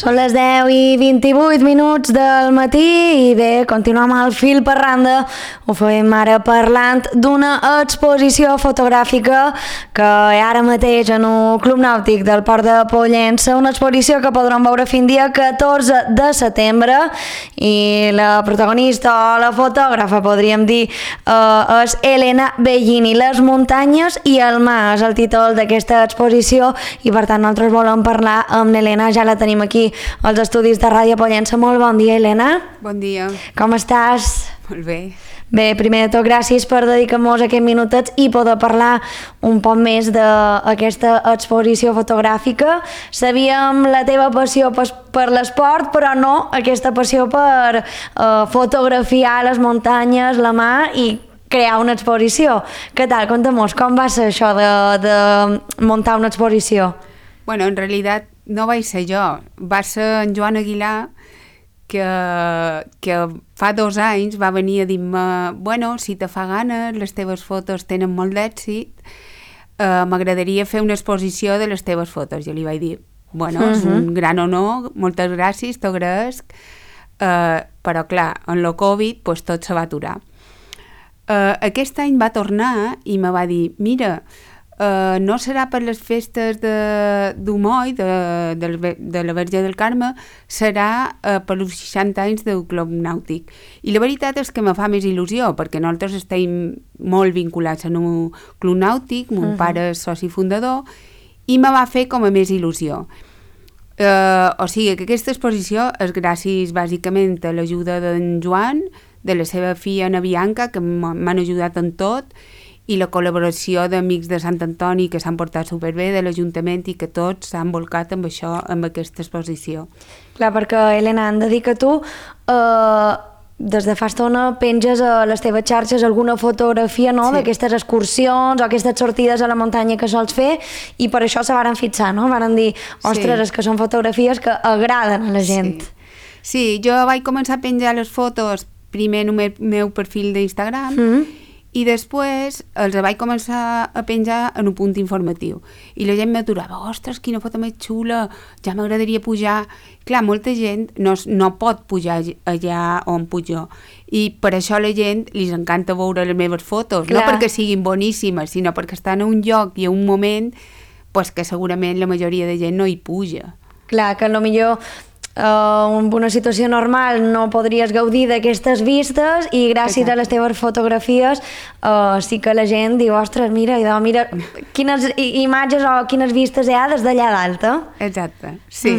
Són les 10 i 28 minuts del matí i bé, continuem al fil per randa. Ho fem ara parlant d'una exposició fotogràfica que ara mateix en un club nàutic del Port de Pollença, una exposició que podran veure fins dia 14 de setembre i la protagonista o la fotògrafa, podríem dir, és Elena Bellini. Les muntanyes i el mar és el títol d'aquesta exposició i per tant nosaltres volem parlar amb l'Elena, ja la tenim aquí als estudis de Ràdio Pollença. Molt bon dia, Elena. Bon dia. Com estàs? Molt bé. Bé, primer de tot, gràcies per dedicar-nos aquests minutets i poder parlar un poc més d'aquesta exposició fotogràfica. Sabíem la teva passió per l'esport, però no aquesta passió per fotografiar les muntanyes, la mar i crear una exposició. Què tal? Conta'm-nos, com va ser això de muntar una exposició? Bueno, en realitat no vaig ser jo, va ser en Joan Aguilar que fa 2 anys va venir a dir-me bueno, si te fa gana, les teves fotos tenen molt d'èxit, m'agradaria fer una exposició de les teves fotos. Jo li vaig dir, bueno, és un gran honor, moltes gràcies, t'ho agraesc, però clar, en el Covid pues, tot se va aturar. Aquest any va tornar i me va dir, mira, no serà per les festes d'Humoi, de la Verge del Carme, serà per els 60 anys del Club Nàutic. I la veritat és que me fa més il·lusió, perquè nosaltres estem molt vinculats en un club nàutic, mon pare és soci fundador, i me va fer com a més il·lusió. O sigui que aquesta exposició és gràcies bàsicament a l'ajuda d'en Joan, de la seva filla Ana Bianca, que m'han ajudat en tot, i la col·laboració d'amics de Sant Antoni que s'han portat superbé, de l'Ajuntament, i que tots s'han volcat amb això, amb aquesta exposició. Clar, perquè, Elena, hem de dir que tu des de fa estona penges a les teves xarxes alguna fotografia, no?, d'aquestes excursions o aquestes sortides a la muntanya que sols fer, i per això se varen fixar, no? Varen dir, ostres, és que són fotografies que agraden a la gent. Sí, jo vaig començar a penjar les fotos primer en el meu perfil d'Instagram, i després els vaig començar a penjar en un punt informatiu. I la gent m'aturava, ostres, quina foto més xula, ja m'agradaria pujar. Clar, molta gent no pot pujar allà on puig jo. I per això a la gent li encanta veure les meves fotos. Clar. No perquè siguin boníssimes, sinó perquè estan a un lloc i a un moment pues, que segurament la majoria de gent no hi puja. Clar, que potser en una situació normal no podries gaudir d'aquestes vistes i gràcies a les teves fotografies sí que la gent diu, ostres, mira quines imatges o quines vistes hi ha des d'allà dalt. Exacte, sí.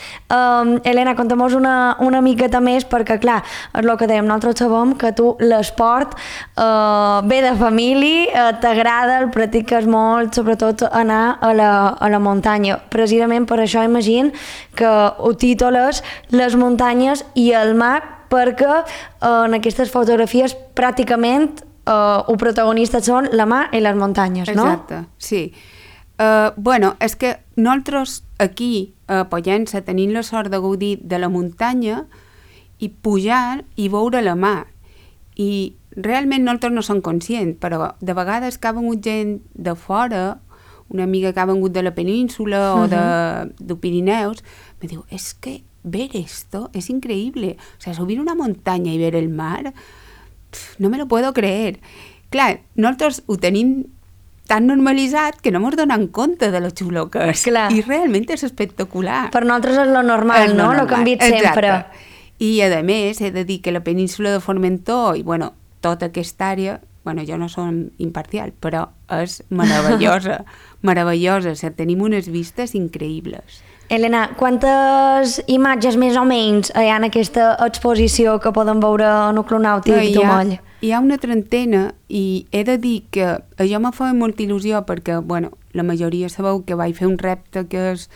Elena, conta'm-nos una miqueta més, perquè clar, és el que dèiem, nosaltres sabem que tu l'esport ve de família, t'agrada, el practiques molt, sobretot anar a la muntanya. Precisament per això imagino que ho titules les muntanyes i el mar, perquè en aquestes fotografies pràcticament els protagonistes són la mar i les muntanyes, no? Exacte, sí. Bueno, és que nosaltres aquí a Pollença tenim la sort de gaudir de la muntanya i pujar i veure la mar. I realment nosaltres no som conscients, però de vegades que ha vengut gent de fora, una amiga que ha vengut de la península o de Pirineus, me diu, es que ver esto es increíble. O sea, subir una montaña y ver el mar, no me lo puedo creer. Clar, nosaltres ho tenim tan normalitzat que no ens donem compte de lo xulo que és. Clar. I realment és espectacular. Per nosaltres és lo normal, no? Lo que hem vist sempre. I a més, he de dir que la península de Formentor i, bueno, tota aquesta àrea, bueno, jo no som imparcial, però és meravellosa, meravellosa. O sigui, tenim unes vistes increïbles. Elena, quantes imatges més o menys hi ha en aquesta exposició que podem veure en el Club Nàutic d'Humoll? Hi ha una trentena i he de dir que això me fa molta il·lusió perquè, bueno, la majoria sabeu que vaig fer un repte que és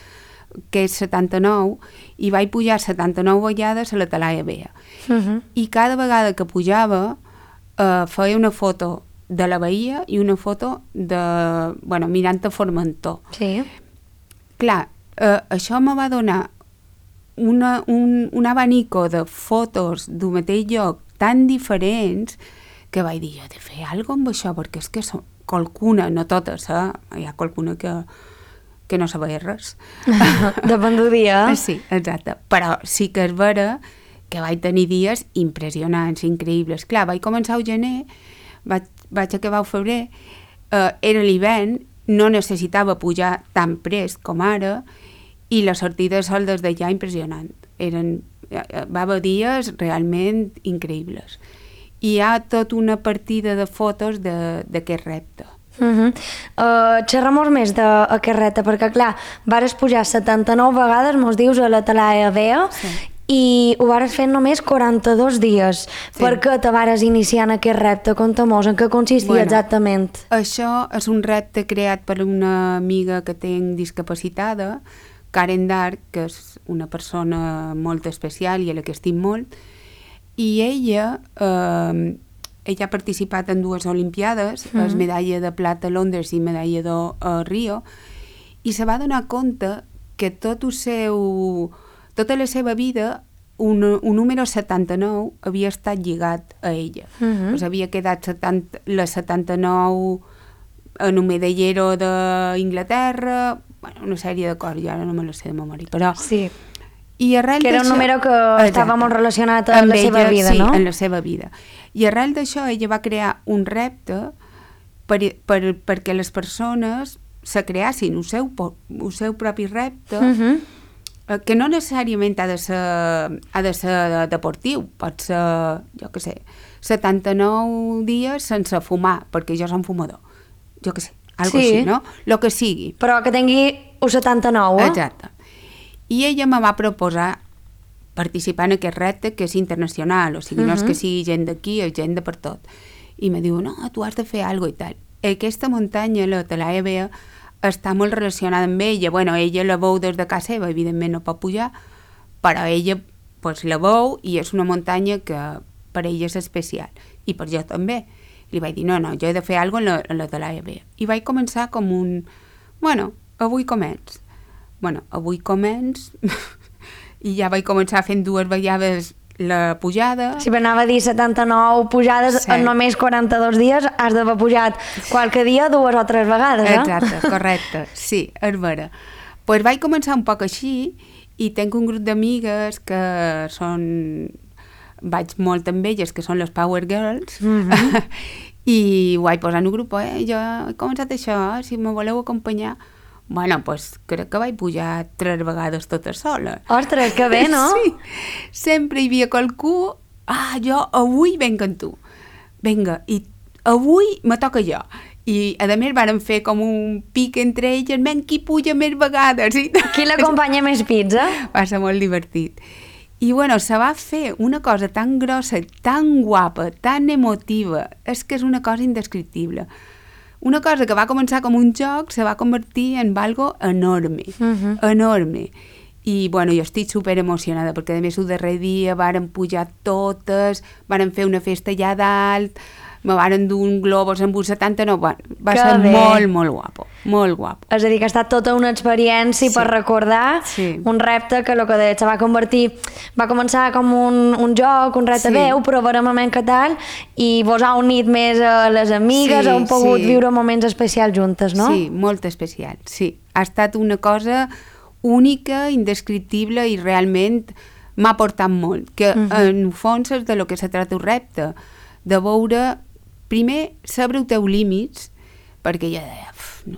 79 i vaig pujar 79 vegades a la Talaia Vella. I cada vegada que pujava feia una foto de la bahia i una foto mirant a Formentor. Sí. Clar, això me va donar un abanico de fotos d'un mateix lloc tan diferents que vaig dir, jo he de fer alguna cosa amb això, perquè és que qualcuna, no totes, hi ha qualcuna que que no sabia res. Depèn del dia. Sí, exacte. Però sí que és vera que vaig tenir dies impressionants, increïbles. Clar, vaig començar al gener, vaig acabar al febrer, era l'hivern, no necessitava pujar tan prest com ara, i la sortida de sol des d'allà impressionant. Va haver dies realment increïbles. I hi ha tota una partida de fotos d'aquest repte. Xerra-mos més d'aquest repte, perquè clar, vares pujar 79 vegades, mos dius, a la Talaia Vea, i ho vares fer només 42 dies. Per què te vares iniciar en aquest repte? Conta-mos, en què consistia exactament? Això és un repte creat per una amiga que tinc discapacitada, Karen Dark, que és una persona molt especial i a la que estim molt, i ella ha participat en 2 olimpiades, és medalla de plata a Londres i medalla d'or a Rio, i se va donar compte que tota la seva vida un número 79 havia estat lligat a ella. Havia quedat la 79 en un medallero d'Inglaterra, una sèrie de coses, ja no me la sé de memòria, però... Sí. I arrel que era un número que estava molt relacionat amb la seva vida, no? Sí, en la seva vida. I arrel d'això ella va crear un repte perquè les persones se creassin el seu propi repte, que no necessàriament ha de ser deportiu, pot ser, jo què sé, 79 dies sense fumar, perquè jo som fumador, jo què sé, algo així, no? Lo que sigui. Però que tingui un 79, Exacte. I ella me va proposar participar en aquest repte que és internacional, o sigui, no és que sigui gent d'aquí, és gent de per tot. I me diu, no, tu has de fer alguna cosa i tal. Aquesta muntanya, la Talaia Vea, està molt relacionada amb ella. Bueno, ella la veu des de casa seva, evidentment no pot pujar, però ella pues, la veu i és una muntanya que per ella és especial. I per jo també. Li vaig dir, no, jo he de fer alguna cosa en la Talaia Vea. I vaig començar com un... Bueno, avui començ. Avui començ i ja vaig començar fent 2 vegades la pujada. Si anava a dir 79 pujades en només 42 dies, has d'haver pujat qualque dia 2 o 3 vegades, Exacte, correcte, sí, és vera. Pues vaig començar un poc així i tinc un grup d'amigues que són... Vaig molt amb elles, que són les Power Girls, i ho vaig posar en un grup, jo he començat això, si me voleu acompanyar... Bueno, doncs crec que vaig pujar 3 vegades tota sola. Ostres, que bé, no? Sí, sempre hi havia qualcú, jo avui venc amb tu. Vinga, i avui me toca jo. I a més vàrem fer com un pic entre elles, qui puja més vegades. Qui l'acompanya més pizza? Va ser molt divertit. I bueno, se va fer una cosa tan grossa, tan guapa, tan emotiva, és que és una cosa indescriptible. Una cosa que va començar com un joc se va convertir en algo enorme, enorme. I bueno, jo estic super emocionada perquè a més el darrer dia varen pujar totes, varen fer una festa allà dalt, me varen dur un globus amb un 79, va ser molt, molt guapo, molt guapo. És a dir, que ha estat tota una experiència per recordar, un repte que el que deies va convertir, va començar com un joc, un repte veu, però veurem què tal, i vos ha unit més a les amigues, heu pogut viure moments especials juntes, no? Sí, molt especial, sí. Ha estat una cosa única, indescriptible i realment m'ha portat molt, que en fons és de lo que se trata el repte, de veure primer, saber els teus límits, perquè jo deia,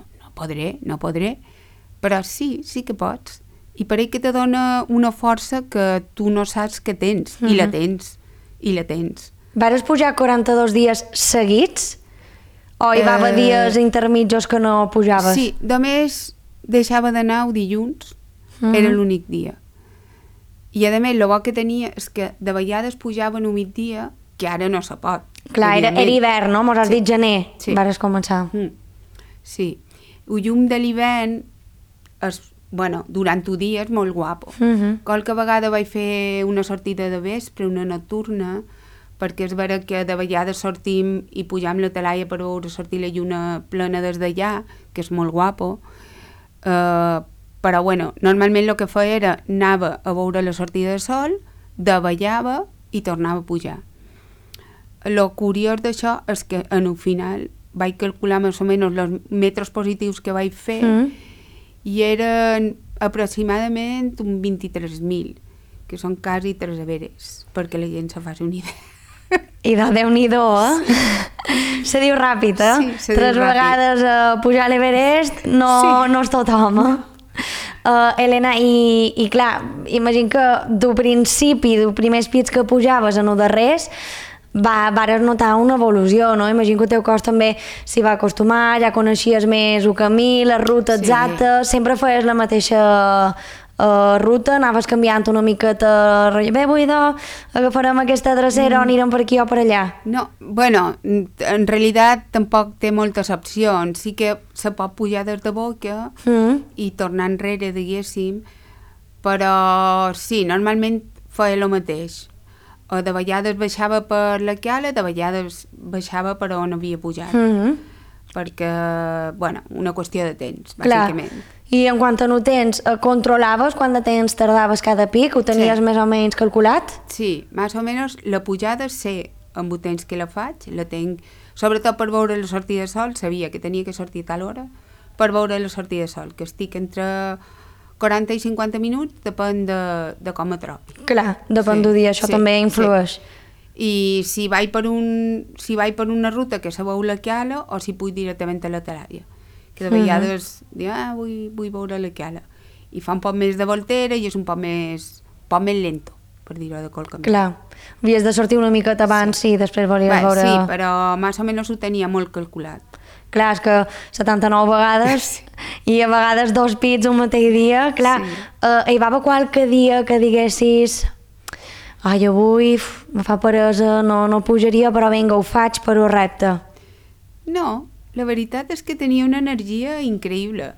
no podré, però sí que pots. I per ell que te dona una força que tu no saps que tens, i la tens. Vares pujar 42 dies seguits? O hi va haver dies intermitjos que no pujaves? Sí, només deixava d'anar el dilluns, era l'únic dia. I a més, el bo que tenia és que de vegades pujaven un migdia, que ara no se pot. Clar, era hivern, no? Mos has dit gener, vares començar. Sí. El llum de l'hivern és, durant el dia és molt guapo. Qualque vegada vaig fer una sortida de vespre, una nocturna, perquè és vera que de vegades sortim i pujam la Talaia per veure sortir la lluna plena des d'allà, que és molt guapo. Però, normalment el que feia era anava a veure la sortida de sol, davallava i tornava a pujar. Lo curiós d'això és que en el final vaig calcular més o menys els metres positius que vaig fer i eren aproximadament un 23.000, que són quasi 3 everes, perquè la gent se faci una idea. I de Déu-n'hi-do, Se diu ràpid, Sí, se diu 3 ràpid. vegades a pujar a l'Everest no és tothom, Helena, i clar, imagino que du principi, du primers pits que pujaves a no darrers, vares notar una evolució, no? Imagino que el teu cos també s'hi va acostumar, ja coneixies més el camí, la ruta exacta, sempre feies la mateixa ruta, anaves canviant una miqueta, bé, agafarem aquesta drecera o anirem per aquí o per allà. No, bueno, en realitat tampoc té moltes opcions. Sí que se pot pujar des de Boca i tornar enrere, diguéssim, però sí, normalment feia el mateix. O de vegades baixava per la Cala, de vegades baixava per on havia pujat. Perquè, bueno, una qüestió de temps, bàsicament. I en quant a no temps, controlaves quant de temps tardaves cada pic? Ho tenies més o menys calculat? Sí, més o menys la pujada sé amb el temps que la faig, la tenc, sobretot per veure la sortida de sol, sabia que tenia que sortir a tal hora per veure la sortida de sol, que estic entre 40 i 50 minuts, depèn de com me trobi. Clar, depèn del dia, això també influeix. Sí. I si vaig per una ruta que se veu la Cala o si puc directament a la Talaia, que de vegades dic, vull veure la Cala, i fa un poc més de voltera i és un poc més lento, per dir-ho de qualque manera. Clar, havies de sortir una miqueta abans i després volies veure... Sí, però més o menys ho tenia molt calculat. Clar, és que 79 vegades i a vegades 2 pits un mateix dia, clar, hi va haver qualque dia que diguessis avui me fa peresa, no pujaria, però vinga, ho faig per un repte. No, la veritat és que tenia una energia increïble.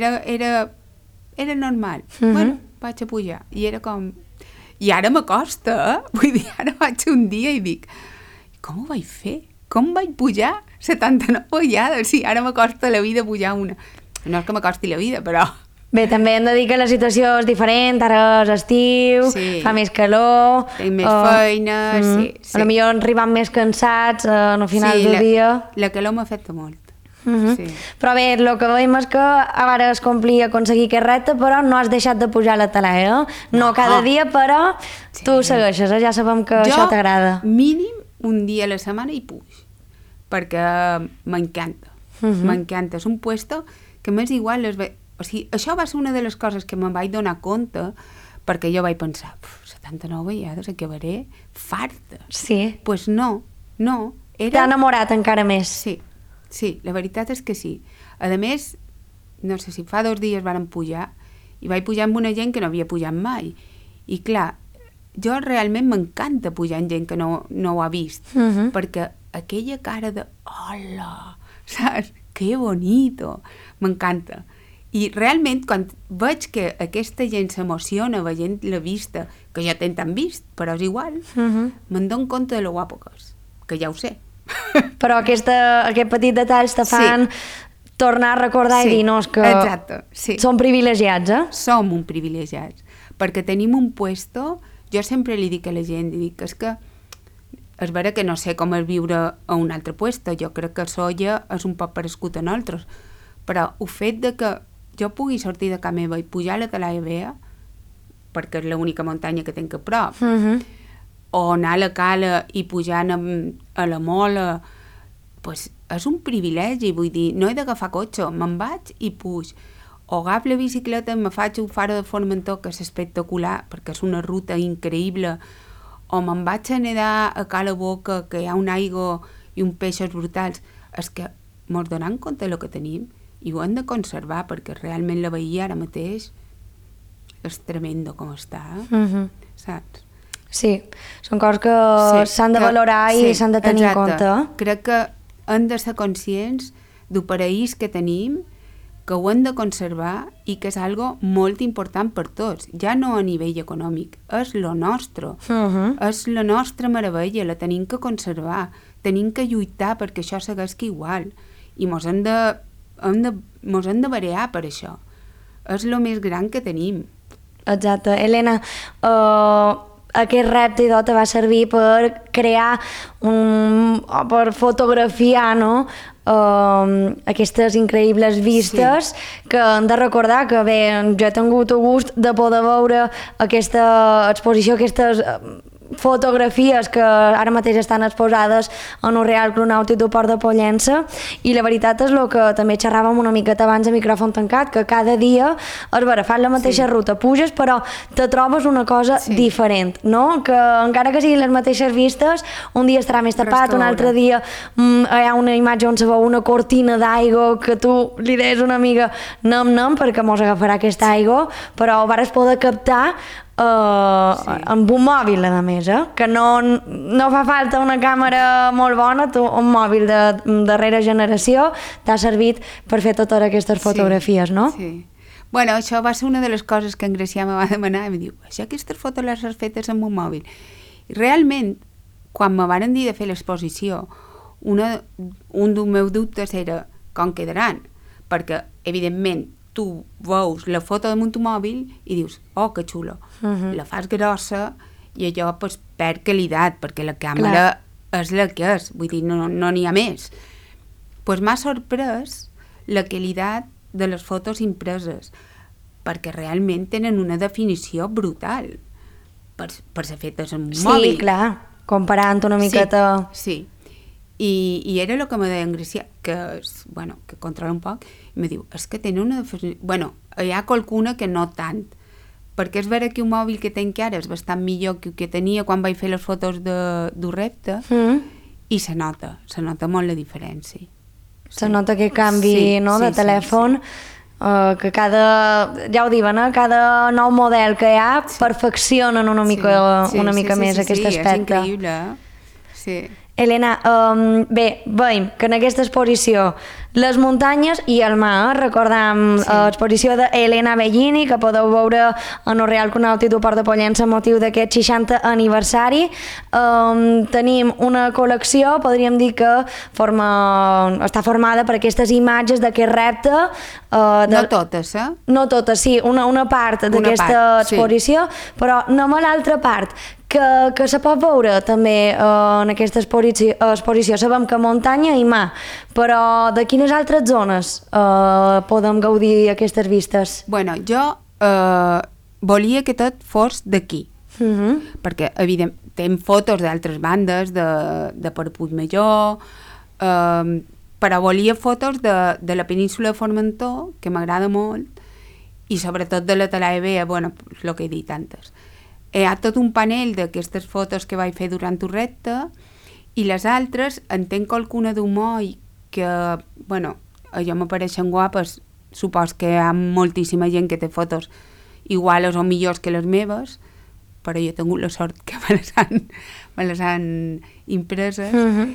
Era normal. Bueno, vaig a pujar. I era com... I ara m'acosta, Vull dir, ara vaig un dia i dic, com ho vaig fer? Com vaig pujar 79 vegades? Sí, ara m'acosta la vida pujar una. No és que m'acosti la vida, però... Bé, també hem de dir que la situació és diferent, ara és estiu, fa més calor... Tinc més feina, sí. Potser arribem més cansats al final del dia. La calor m'ha fet molt. Sí. Però bé, el que veiem és que ara es complia aconseguir aquest repte, però no has deixat de pujar a la Talaia, no cada dia, però tu segueixes, ja sabem que això t'agrada. Jo, mínim, un dia a la setmana hi puig, perquè m'encanta. M'encanta, és un puesto que m'és igual... O sigui, això va ser una de les coses que me'n vaig donar compte, perquè jo vaig pensar, 79 vegades acabaré farta. Sí. Pues no. T'ha enamorat encara més. Sí, la veritat és que sí. A més, no sé si fa 2 dies vàrem pujar, i vaig pujar amb una gent que no havia pujat mai. I clar, jo realment m'encanta pujar amb gent que no ho ha vist, perquè aquella cara de hola, saps? Que bonito! M'encanta. I realment, quan veig que aquesta gent s'emociona veient la vista, que ja t'han vist, però és igual, me'n dono compte de lo guapo que ja ho sé. Però aquest petit detalls te fan tornar a recordar i dir, no, és que som privilegiats, Som un privilegiats, perquè tenim un puesto, jo sempre li dic a la gent, és que és vera que no sé com és viure a un altre puesto, jo crec que Solla és un poc parescut a nosaltres, però el fet de que jo pugui sortir de casa meva i pujar a la Talaia Vella, perquè és l'única muntanya que tinc a prop, o anar a la Cala i pujar a la Mola, pues és un privilegi, vull dir, no he d'agafar cotxe, me'n vaig i puig. O agafo la bicicleta i me faig un faro de Formentor, que és espectacular, perquè és una ruta increïble, o me'n vaig a nedar a Cala Boca, que hi ha un aigua i uns peixos brutals. És que mos donem compte del que tenim i ho hem de conservar, perquè realment la bahia ara mateix és tremendo com està, saps? Sí, són coses que s'han de valorar i s'han de tenir en compte. Crec que hem de ser conscients del paraís que tenim, que ho hem de conservar i que és algo molt important per tots, ja no a nivell econòmic, és lo nostre, és la nostra meravella, la tenim que conservar, tenim que lluitar perquè això segueixi igual i mos hem de variar per això. És el més gran que tenim. Exacte. Helena, aquest repte te va servir per crear, per fotografiar, no?, aquestes increïbles vistes que hem de recordar que bé, jo he tingut el gust de poder veure aquesta exposició, aquestes fotografies que ara mateix estan exposades en el Real Club Nàutic del Port de Pollença, i la veritat és el que també xerràvem una miqueta abans a micròfon tancat, que cada dia és vera, fas la mateixa ruta, puges però te trobes una cosa diferent, no? Que encara que siguin les mateixes vistes, un dia estarà més tapat, un altre dia hi ha una imatge on se veu una cortina d'aigua que tu li deies a una amiga nem perquè mos agafarà aquesta aigua, però ho vares poder captar amb un mòbil a més, que no fa falta una càmera molt bona, un mòbil de darrera generació t'ha servit per fer totes aquestes fotografies, no? Sí. Bueno, això va ser una de les coses que en Gracià me va demanar i em diu, això aquestes fotos les has fetes amb un mòbil. I realment, quan me varen dir de fer l'exposició, un dels meus dubtes era com quedaran, perquè evidentment tu veus la foto damunt tu mòbil i dius, oh, que xulo. La fas grossa i allò pues, perd qualitat, perquè la càmera és la que és, vull dir, no n'hi ha més. Pues m'ha sorprès la qualitat de les fotos impreses, perquè realment tenen una definició brutal per ser fetes en un mòbil. Sí, clar, comparant una miqueta... Sí. I era el que me deia en Gracià, que controla un poc, i me diu, és que tenen una definició... Bueno, hi ha qualcuna que no tant, perquè és vera que un mòbil que tenc ara és bastant millor que el que tenia quan vaig fer les fotos d'un repte, i se nota molt la diferència. Se nota que canvi de telèfon, que ja ho diuen, cada nou model que hi ha perfeccionen una mica més aquest aspecte. És increïble, sí. Elena, bé, veiem que en aquesta exposició les muntanyes i el mar, recordam l'exposició d'Elena Bellini, que podeu veure en el Real Club Nàutic del Port de Pollença amb motiu d'aquest 60 aniversari. Tenim una col·lecció, podríem dir que està formada per aquestes imatges d'aquest repte. No totes, No totes, sí, una part d'aquesta exposició, però anem a l'altra part, que se pot veure també en aquesta exposició. Sabem que muntanya i mar, però de quines altres zones podem gaudir aquestes vistes? Bueno, jo volia que tot fos d'aquí, perquè evidentment tenim fotos d'altres bandes, de per Puigmajor, però volia fotos de la península de Formentor, que m'agrada molt, i sobretot de la Talaia Vella, bueno, el que he dit antes. Hi ha tot un panell d'aquestes fotos que vaig fer durant el repte, i les altres en tenc qualcuna d'un moll que, bueno, a jo m'apareixen guapes, supos que hi ha moltíssima gent que té fotos iguales o millors que les meves, però jo he tingut la sort que me les han impreses.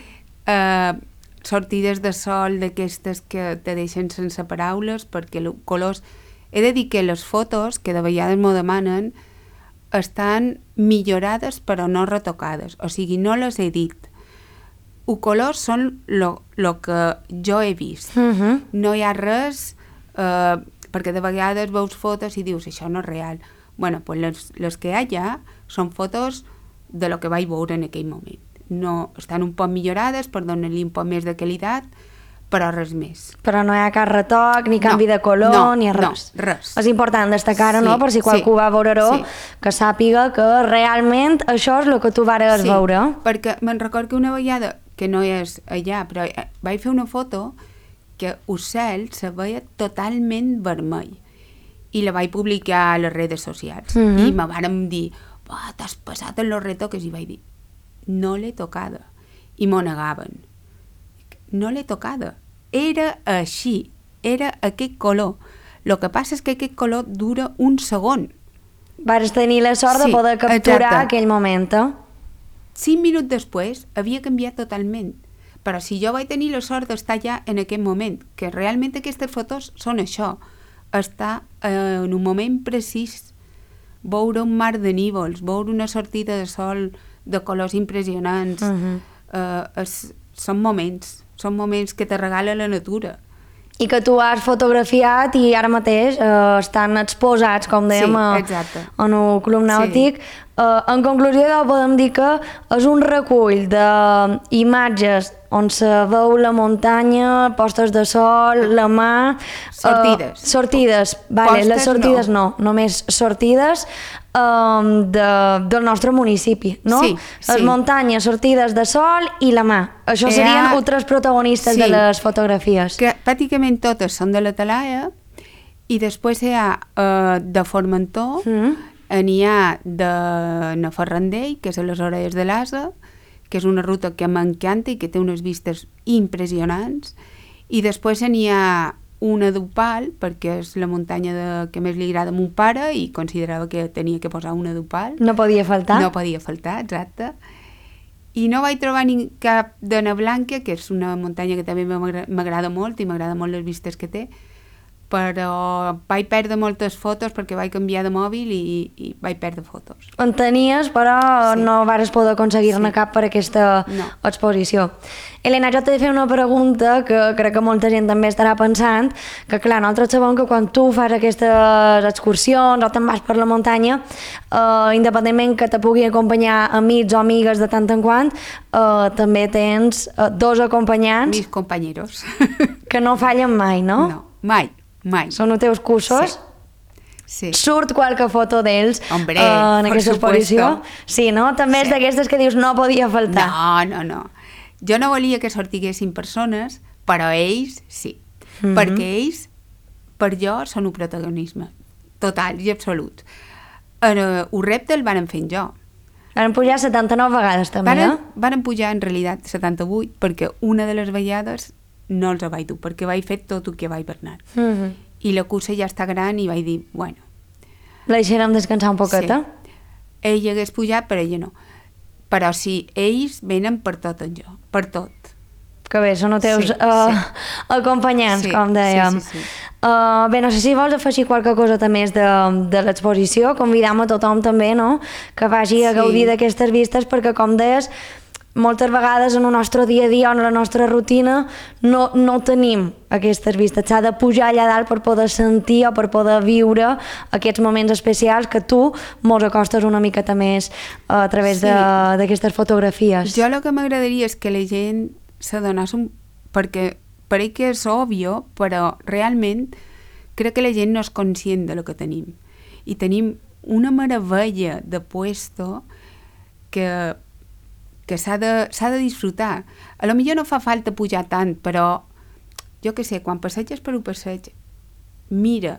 Sortides de sol d'aquestes que te deixen sense paraules, perquè els colors... He de dir que les fotos, que de vegades m'ho demanen, estan millorades però no retocades, o sigui, no les he dit. Els colors són el que jo he vist. No hi ha res, perquè de vegades veus fotos i dius, això no és real. Bueno, pues les que hi ha són fotos de lo que vaig veure en aquell moment. No, estan un poc millorades per donar-li un poc més de qualitat, però res més. Però no hi ha cap retoc, ni canvi de color, ni res. No, res. És important destacar-ho, no? Per si qualcú va veure-ho, que sàpiga que realment això és el que tu vares veure. Perquè me'n recordo que una vegada, que no és allà, però vaig fer una foto que el cel se veia totalment vermell, i la vaig publicar a les redes socials. I me varen dir, t'has passat en los retoques, i vaig dir, no l'he tocada. I m'ho negaven. No l'he tocada. Era així, era aquest color. El que passa és que aquest color dura un segon. Vas tenir la sort de poder capturar aquell moment. 5 minuts després havia canviat totalment. Però si jo vaig tenir la sort d'estar allà en aquest moment, que realment aquestes fotos són això, estar en un moment precís, veure un mar de núvols, veure una sortida de sol de colors impressionants, són moments que te regala la natura. i que tu has fotografiat i ara mateix estan exposats, com dèiem, en un club nàutic. En conclusió, podem dir que és un recull d'imatges on se veu la muntanya, postes de sol, la mà... Sortides, vale, les sortides no, només sortides del nostre municipi, no? Sí. Les muntanyes, sortides de sol i la mà. Això serien altres protagonistes de les fotografies. Que pràcticament totes són de la Talaia i després hi ha de Formentor, n'hi ha de Nafarrandell, que és a les orelles de l'Asa, que és una ruta que m'encanta i que té unes vistes impressionants, i després n'hi ha una d'Opal, perquè és la muntanya que més li agrada a mon pare i considerava que tenia que posar una d'Opal. No podia faltar. No podia faltar, exacte. I no vaig trobar cap de Nablanca, que és una muntanya que també m'agrada molt i m'agrada molt les vistes que té, però vaig perdre moltes fotos perquè vaig canviar de mòbil i vaig perdre fotos. En tenies, però no vas poder aconseguir-ne cap per aquesta exposició. Elena, jo t'he de fer una pregunta que crec que molta gent també estarà pensant, que clar, nosaltres sabem que quan tu fas aquestes excursions o te'n vas per la muntanya, independentment que te pugui acompanyar amics o amigues de tant en quant, també tens dos acompanyants... Mis companyeros. Que no fallen mai, no? No, mai. Són els teus cursos? Sí. Surt qualque foto d'ells en aquesta exposició? Sí, no? També és d'aquestes que dius no podia faltar. No. Jo no volia que sortiguessin persones, però ells sí. Perquè ells, per jo, són un protagonisme total i absolut. El repte el van fer jo. Van pujar 79 vegades també, Van pujar en realitat 78, perquè una de les vegades no els vaig dur, perquè vaig fer tot el que vaig anar. I la cursa ja està gran i vaig dir, bueno... La deixarem descansar un poqueta? Sí. Ell hagués pujat, però ella no. Però sí, ells venen per tot en jo, per tot. Que bé, són els teus acompanyants, com dèiem. Sí. Bé, no sé si vols afegir qualque cosa també de l'exposició, convidam a tothom també, no?, que vagi a gaudir d'aquestes vistes, perquè com deies, moltes vegades en el nostre dia a dia o en la nostra rutina no tenim aquestes vistes. S'ha de pujar allà dalt per poder sentir o per poder viure aquests moments especials que tu mos acostes una miqueta més a través d'aquestes fotografies. Jo el que m'agradaria és que la gent s'adonés perquè pareix que és òbvio, però realment crec que la gent no és conscient de lo que tenim. I tenim una meravella de puesto que s'ha de disfrutar. A lo millor no fa falta pujar tant, però jo què sé, quan passeges per un passeig, mira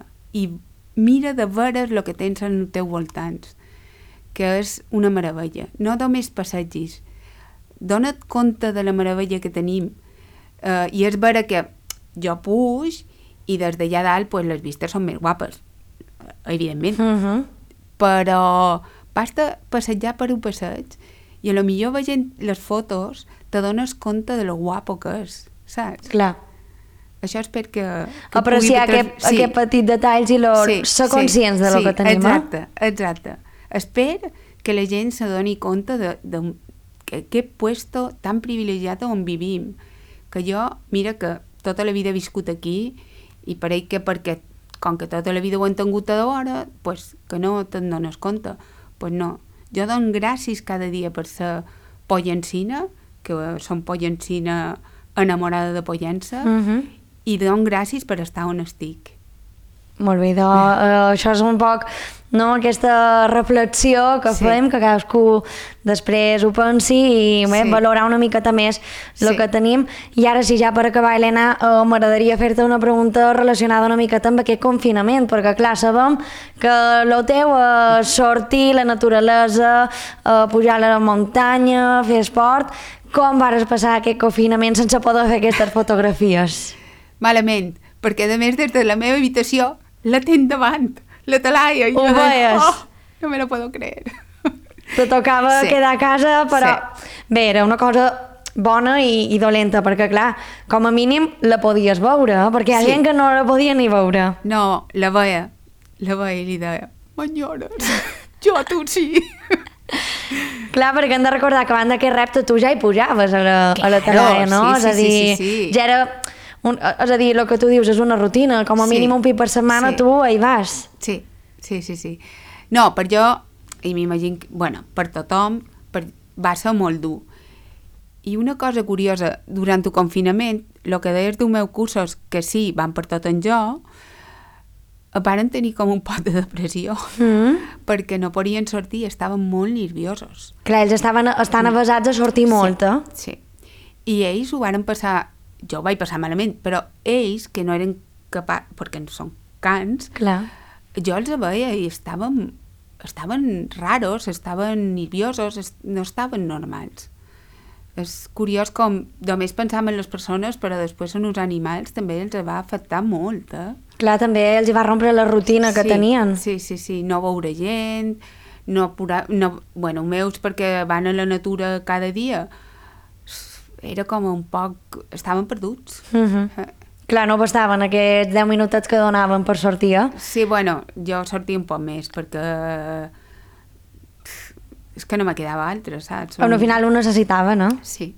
de veres el que tens en els teus voltants, que és una meravella. No només passegis, dona't compte de la meravella que tenim. I és vera que jo puig i des d'allà dalt pues, les vistes són més guapes, evidentment. Però basta passejar per un passeig i a lo millor veient les fotos te dones compte de lo guapo que és, saps? Clar. Això és perquè... Apreciar aquest petit detalls i ser conscients de lo que tenim. Exacte. Espero que la gent se doni compte d'aquest puesto tan privilegiat on vivim. Que jo, mira que tota la vida he viscut aquí i pareix que perquè, com que tota la vida ho he tingut a d'hora, pues, que no te'n dones compte. Pues no. Jo dono gràcies cada dia per ser pollencina, que som pollencina enamorada de Pollença, i dono gràcies per estar on estic. Molt bé, això és un poc aquesta reflexió que fem, que cadascú després ho pensi i valorar una miqueta més el que tenim. I ara sí, ja per acabar, Elena, m'agradaria fer-te una pregunta relacionada una miqueta amb aquest confinament, perquè clar, sabem que el teu és sortir, la naturalesa, pujar a la muntanya, fer esport. Com vas passar aquest confinament sense poder fer aquestes fotografies? Malament, perquè a més des de la meva habitació la tenc davant, la Talaia. Ho veies? No me lo puedo creer. Te tocava quedar a casa, però bé, era una cosa bona i dolenta, perquè clar, com a mínim la podies veure, perquè hi ha gent que no la podia ni veure. No, la veia i li deia, m'enyores, jo a tu sí. Clar, perquè hem de recordar que abans d'aquest repte tu ja hi pujaves a la Talaia, no? Sí, és a dir, ja era És a dir, el que tu dius és una rutina, com a mínim un pi per setmana tu hi vas. Sí. No, per jo, i m'imagino que, per tothom, va ser molt dur. I una cosa curiosa, durant el confinament, el que deies dels meus cursos, que sí, van per tot en jo, van tenir com un pot de depressió, perquè no podien sortir i estaven molt nerviosos. Clar, ells estan avasats a sortir molt, eh? Sí. I ells ho van passar, jo ho vaig passar malament, però ells, que no eren capaços, perquè no són cans, clar, jo els veia i estaven raros, estaven nerviosos, no estaven normals. És curiós com només pensàvem en les persones, però després en els animals també els va afectar molt, eh? Clar, també els hi va rompre la rutina que tenien. Sí, no veure gent, meus perquè van a la natura cada dia, era com un poc... estaven perduts. Clar, no bastaven aquests 10 minutets que donaven per sortir, eh? Sí, jo sortia un poc més, perquè és que no me quedava altra, saps? Però al final ho necessitava, no? Sí.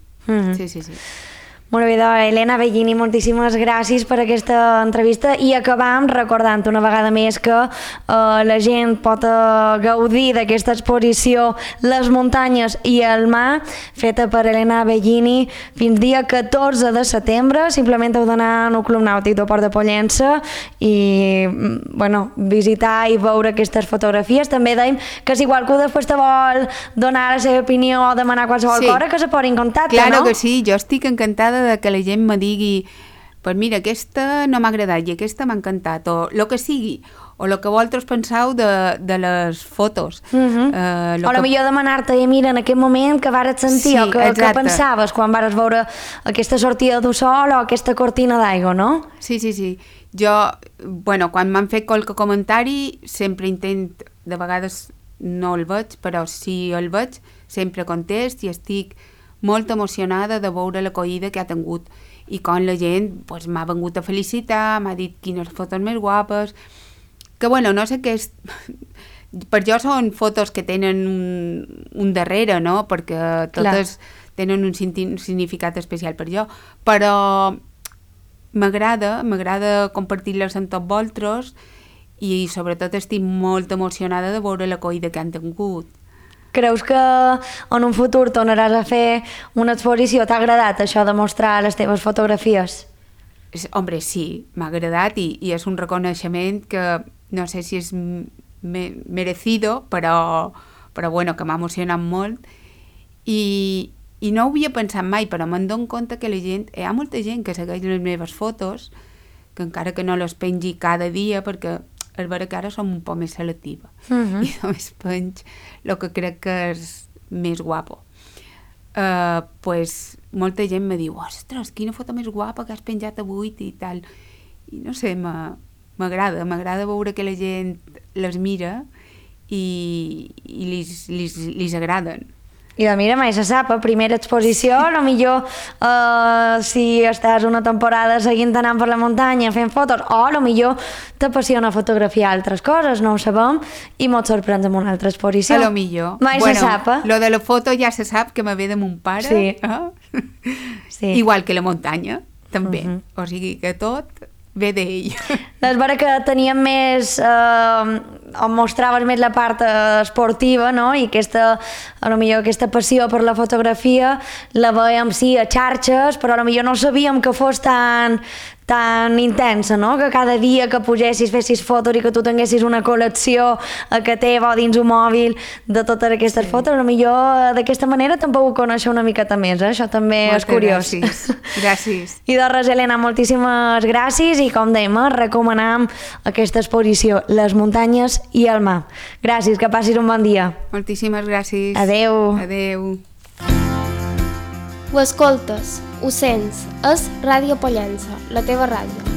Molt bé, doncs, Elena Bellini, moltíssimes gràcies per aquesta entrevista i acabam recordant una vegada més que la gent pot gaudir d'aquesta exposició Les muntanyes i el mar, feta per Elena Bellini fins dia 14 de setembre. Simplement heu d'anar al Club Nàutic del Port de Pollença i visitar i veure aquestes fotografies. També deim que si qualcú després te vol donar la seva opinió o demanar qualsevol cosa, que se posi en contacte, no? Claro que sí, jo estic encantada de que la gent me digui pues mira, aquesta no m'ha agradat i aquesta m'ha encantat, o el que sigui, o el que vosaltres penseu de les fotos. O millor demanar-te, mira, en aquest moment que vares sentir o que pensaves quan vares veure aquesta sortida del sol o aquesta cortina d'aigua, no? Sí. Jo, quan m'han fet qualque comentari, sempre de vegades no el veig, però si el veig, sempre contest i estic molt emocionada de veure l'acollida que ha tingut i com la gent m'ha vengut a felicitar, m'ha dit quines fotos més guapes, que no sé què és... Per jo són fotos que tenen un darrere, no? Perquè totes tenen un significat especial per jo, però m'agrada compartir-les amb tots vosaltres i sobretot estic molt emocionada de veure l'acollida que han tingut. Creus que en un futur tornaràs a fer una exposició? T'ha agradat això de mostrar les teves fotografies? Hombre, sí, m'ha agradat i és un reconeixement que no sé si és merecido, però que m'ha emocionat molt i no ho havia pensat mai, però me'n dono compte que hi ha molta gent que segueix les meves fotos, que encara que no les pengi cada dia, perquè és vera que ara som un poc més selectiva i només penj el que crec que és més guapo. Molta gent me diu, ostres, quina foto més guapa que has penjat avui i tal, i no sé, m'agrada veure que la gent les mira i li agraden. I mira, mai se sap, primera exposició, potser si estàs una temporada seguint anant per la muntanya fent fotos, o potser t'apassiona fotografiar altres coses, no ho sabem, i mos sorprens amb una altra exposició. A lo millor. Mai se sap, Lo de la foto ja se sap que me ve de mon pare. Sí. Sí. Igual que la muntanya, també. O sigui que tot ve d'ell. És vera que teníem més... on mostraves més la part esportiva, no? I aquesta passió per la fotografia la veiem, sí, a xarxes, però potser no sabíem que fos tan intensa, no? Que cada dia que pugessis, fessis fotos i que tu tinguessis una col·lecció que teva dins un mòbil de totes aquestes fotos, potser d'aquesta manera tampoc ho conèixer una miqueta més, això també és curiós. Gràcies. I de res, Elena, moltíssimes gràcies i com dèiem, recomanam aquesta exposició Les muntanyes i el mar. Gràcies, que passis un bon dia. Moltíssimes gràcies. Adeu. Ho escoltes, ho sents, és Ràdio Pollença, la teva ràdio.